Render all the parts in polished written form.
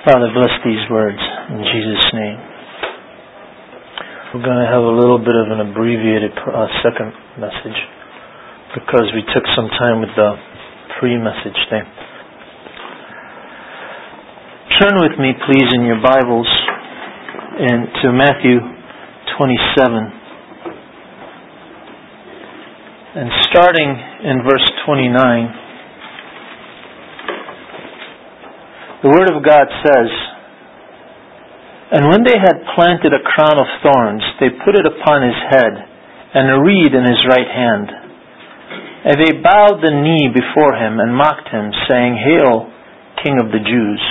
Father, bless these words in Jesus' name. We're going to have a little bit of an abbreviated second message because we took some time with the pre-message thing. Turn with me, please, in your Bibles to Matthew 27. And starting in verse 29, the Word of God says, "And when they had planted a crown of thorns, they put it upon his head, and a reed in his right hand. And they bowed the knee before him and mocked him, saying, 'Hail, King of the Jews.'"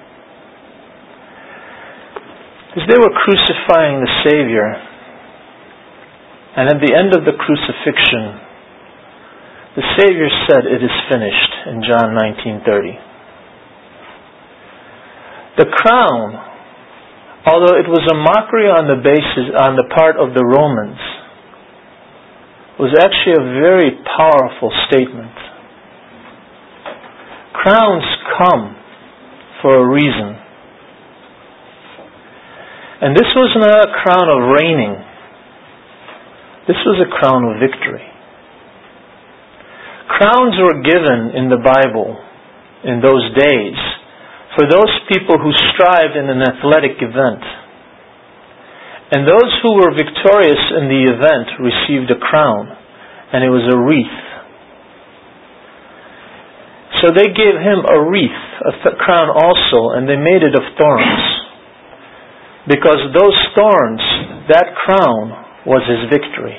As they were crucifying the Savior, and at the end of the crucifixion, the Savior said, "It is finished," in John 19:30. The crown, although it was a mockery on the part of the Romans, was actually a very powerful statement. Crowns come for a reason. And this was not a crown of reigning. This was a crown of victory. Crowns were given in the Bible in those days for those people who strived in an athletic event. And those who were victorious in the event received a crown, and it was a wreath. So they gave him a wreath, a crown also, and they made it of thorns. Because those thorns, that crown, was his victory.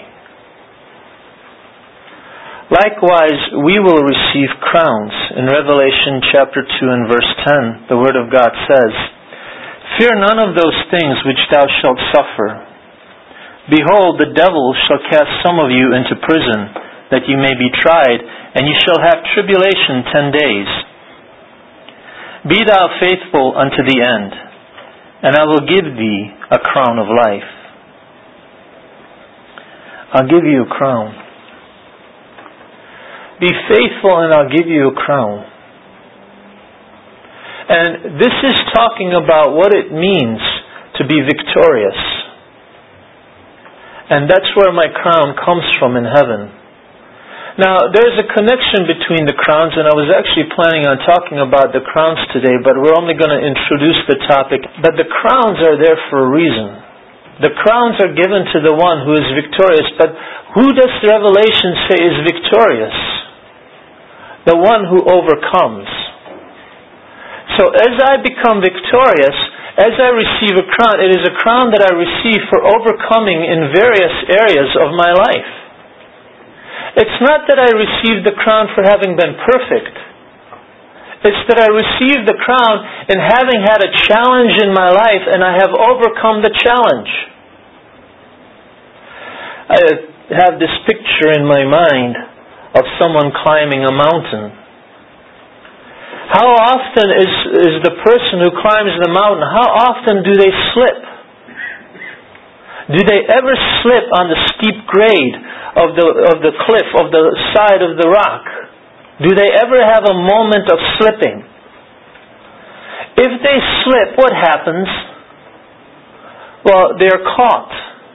Likewise, we will receive crowns. In Revelation chapter 2 and verse 10, the Word of God says, "Fear none of those things which thou shalt suffer. Behold, the devil shall cast some of you into prison, that you may be tried, and you shall have tribulation 10 days. Be thou faithful unto the end, and I will give thee a crown of life." I'll give you a crown. Be faithful and I'll give you a crown. And this is talking about what it means to be victorious. And that's where my crown comes from in heaven. Now, there's a connection between the crowns, and I was actually planning on talking about the crowns today, but we're only going to introduce the topic. But the crowns are there for a reason. The crowns are given to the one who is victorious, but who does the Revelation say is victorious? The one who overcomes. So as I become victorious, as I receive a crown, it is a crown that I receive for overcoming in various areas of my life. It's not that I receive the crown for having been perfect. It's that I receive the crown in having had a challenge in my life and I have overcome the challenge. I have this picture in my mind of someone climbing a mountain. How often is the person who climbs the mountain, how often do they slip? Do they ever slip on the steep grade of the cliff, of the side of the rock? Do they ever have a moment of slipping? If they slip, what happens? Well, they are caught.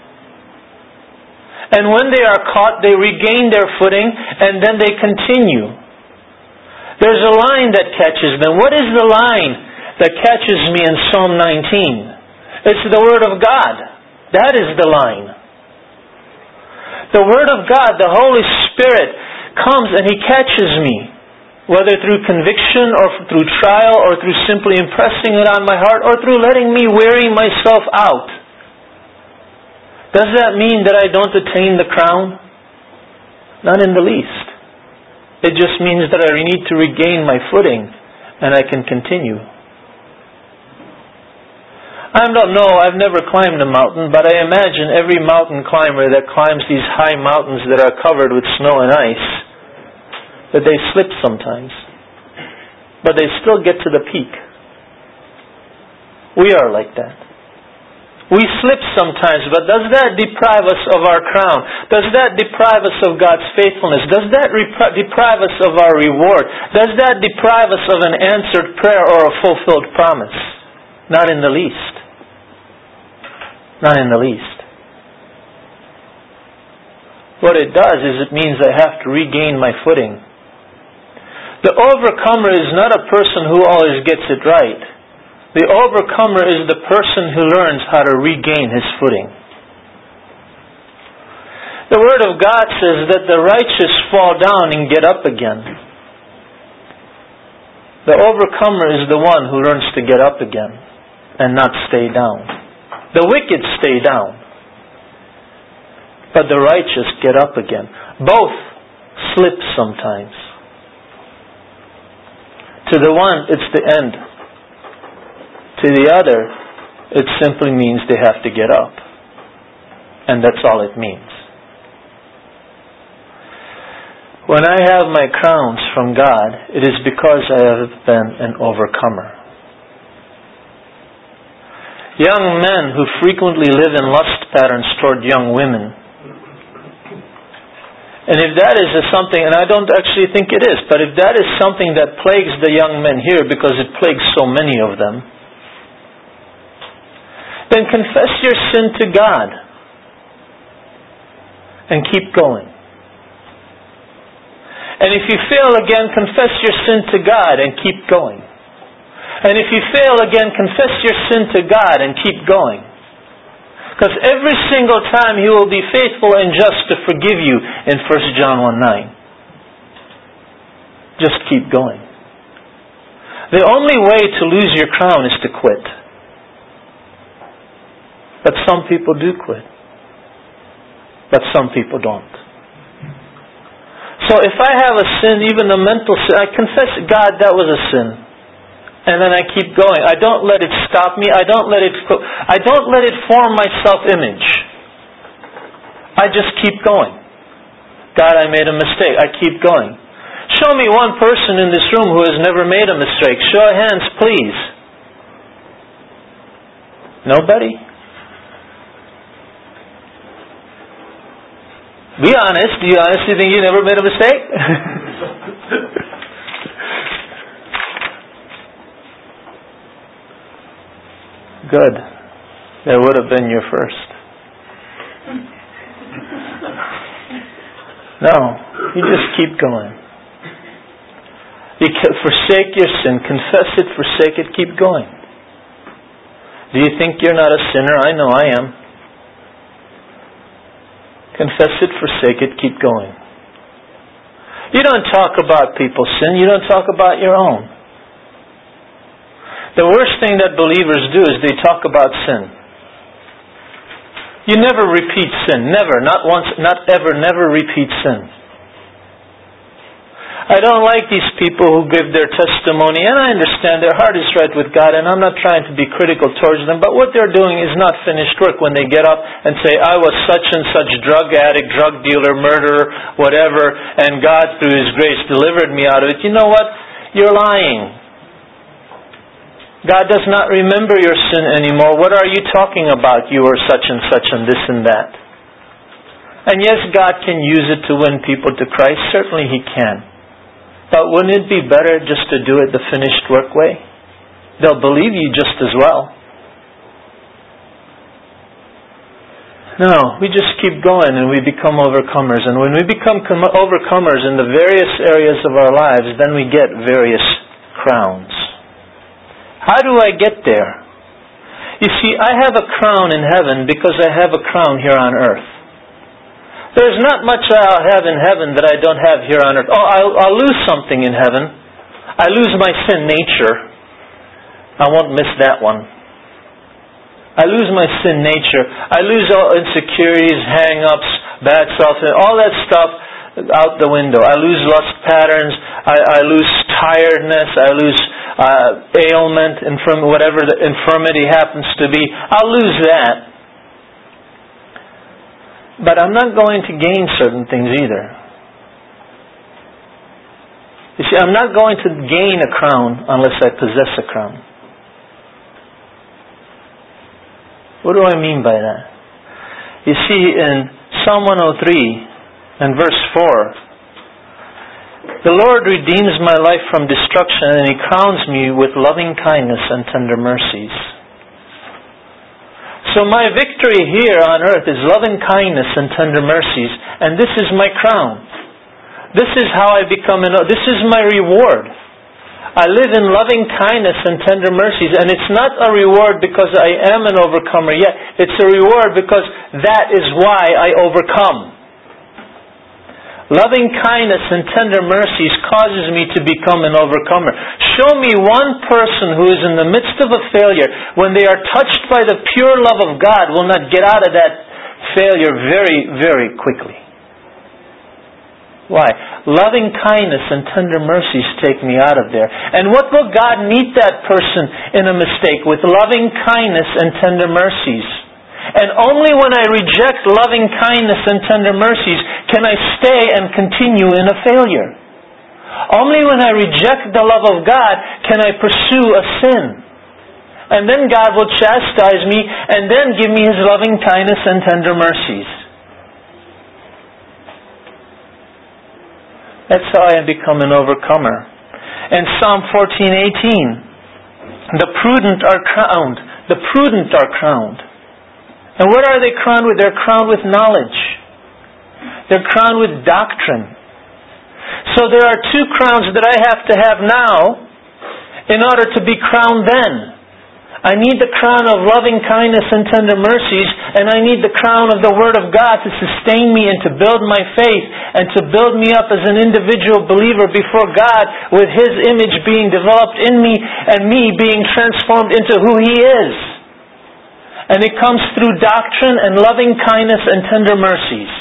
And when they are caught, they regain their footing, and then they continue. There's a line that catches them. What is the line that catches me in Psalm 19? It's the Word of God. That is the line. The Word of God, the Holy Spirit, comes and He catches me, whether through conviction or through trial or through simply impressing it on my heart or through letting me weary myself out. Does that mean that I don't attain the crown? Not in the least. It just means that I need to regain my footing and I can continue. I don't know, I've never climbed a mountain, but I imagine every mountain climber that climbs these high mountains that are covered with snow and ice, that they slip sometimes. But they still get to the peak. We are like that. We slip sometimes, but does that deprive us of our crown? Does that deprive us of God's faithfulness? Does that deprive us of our reward? Does that deprive us of an answered prayer or a fulfilled promise? Not in the least. Not in the least. What it does is it means I have to regain my footing. The overcomer is not a person who always gets it right. The overcomer is the person who learns how to regain his footing. The Word of God says that the righteous fall down and get up again. The overcomer is the one who learns to get up again and not stay down. The wicked stay down, but the righteous get up again. Both slip sometimes. To the one, it's the end. To the other, it simply means they have to get up. And that's all it means. When I have my crowns from God, it is because I have been an overcomer. Young men who frequently live in lust patterns toward young women. And if that is something, and I don't actually think it is, but if that is something that plagues the young men here, because it plagues so many of them, then confess your sin to God and keep going. And if you fail again, confess your sin to God and keep going. And if you fail again, confess your sin to God and keep going. Because every single time He will be faithful and just to forgive you in 1 John 1:9. Just keep going. The only way to lose your crown is to quit. But some people do quit. But some people don't. So if I have a sin, even a mental sin, I confess, God, that was a sin. And then I keep going. I don't let it stop me. I don't let it form my self-image. I just keep going. God, I made a mistake. I keep going. Show me one person in this room who has never made a mistake. Show of hands, please. Nobody? Be honest. Do you honestly think you never made a mistake? Good. That would have been your first. No. You just keep going. You forsake your sin. Confess it, forsake it, keep going. Do you think you're not a sinner? I know I am. Confess it, forsake it, keep going. You don't talk about people's sin. You don't talk about your own. The worst thing that believers do is they talk about sin. You never repeat sin. Never. Not once, not ever. Never repeat sin. I don't like these people who give their testimony, and I understand their heart is right with God, and I'm not trying to be critical towards them, but what they're doing is not finished work when they get up and say, I was such and such drug addict, drug dealer, murderer, whatever, and God through His grace delivered me out of it. You know what? You're lying. God does not remember your sin anymore. What are you talking about? You are such and such and this and that. And yes, God can use it to win people to Christ. Certainly He can. But wouldn't it be better just to do it the finished work way? They'll believe you just as well. No, we just keep going and we become overcomers. And when we become overcomers in the various areas of our lives, then we get various crowns. How do I get there? You see, I have a crown in heaven because I have a crown here on earth. There's not much I'll have in heaven that I don't have here on earth. Oh, I'll lose something in heaven. I lose my sin nature. I won't miss that one. I lose my sin nature. I lose all insecurities, hang-ups, bad self-image, all that stuff out the window. I lose lust patterns. I lose tiredness. I lose ailment, whatever the infirmity happens to be. I'll lose that. But I'm not going to gain certain things either. You see, I'm not going to gain a crown unless I possess a crown. What do I mean by that? You see, in Psalm 103 and verse 4, the Lord redeems my life from destruction and He crowns me with loving kindness and tender mercies. So my victory here on earth is loving kindness and tender mercies, and this is my crown. This is how I become this is my reward. I live in loving kindness and tender mercies, and it's not a reward because I am an overcomer yet. It's a reward because that is why I overcome. Loving kindness and tender mercies causes me to become an overcomer. Show me one person who is in the midst of a failure, when they are touched by the pure love of God, will not get out of that failure very, very quickly. Why? Loving kindness and tender mercies take me out of there. And what will God meet that person in a mistake? With loving kindness and tender mercies. And only when I reject loving kindness and tender mercies can I stay and continue in a failure. Only when I reject the love of God can I pursue a sin. And then God will chastise me and then give me His loving kindness and tender mercies. That's how I become an overcomer. In Psalm 14:18, the prudent are crowned. The prudent are crowned. And what are they crowned with? They're crowned with knowledge. They're crowned with doctrine. So there are two crowns that I have to have now in order to be crowned then. I need the crown of loving kindness and tender mercies, and I need the crown of the Word of God to sustain me and to build my faith and to build me up as an individual believer before God, with His image being developed in me and me being transformed into who He is. And it comes through doctrine and loving kindness and tender mercies.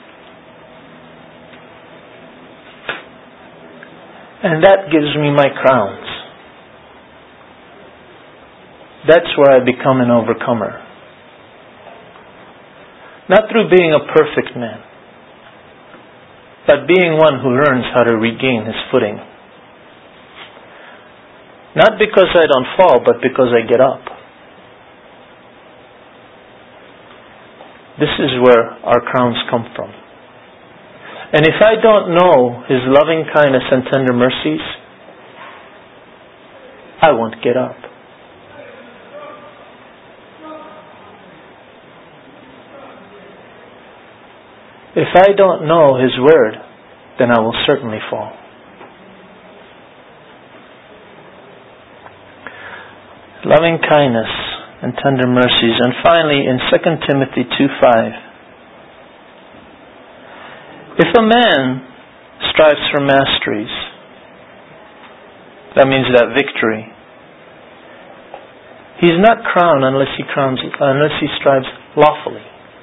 And that gives me my crowns. That's where I become an overcomer. Not through being a perfect man, but being one who learns how to regain his footing. Not because I don't fall, but because I get up. This is where our crowns come from. And if I don't know His loving kindness and tender mercies, I won't get up. If I don't know His Word, then I will certainly fall. Loving kindness and tender mercies. And finally, in 2 Timothy 2:5, if a man strives for masteries, that means that victory, he's not crowned unless he strives lawfully.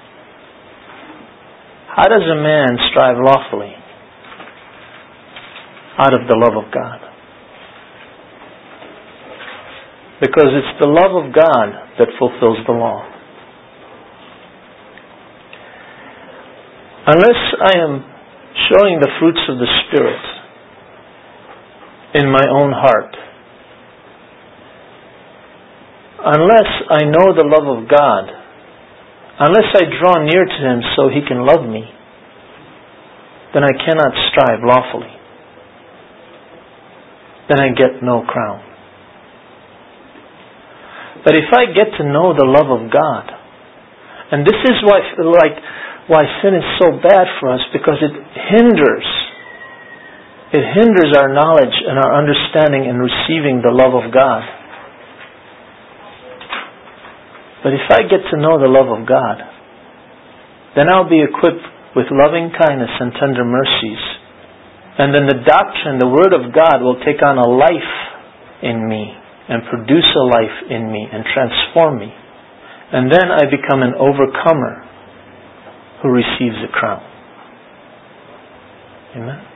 How does a man strive lawfully? Out of the love of God. Because it's the love of God that fulfills the law. Unless I am showing the fruits of the Spirit in my own heart, unless I know the love of God, unless I draw near to Him so He can love me, then I cannot strive lawfully. Then I get no crown. But if I get to know the love of God, and this is why sin is so bad for us, because it hinders our knowledge and our understanding in receiving the love of God. But if I get to know the love of God, then I'll be equipped with loving kindness and tender mercies. And then the doctrine, the Word of God, will take on a life in me and produce a life in me and transform me. And then I become an overcomer who receives a crown. Amen?